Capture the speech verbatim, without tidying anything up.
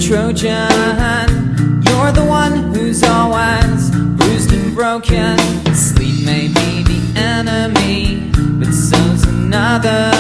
Trojan. You're the one who's always bruised and broken. Sleep may be the enemy, but so's another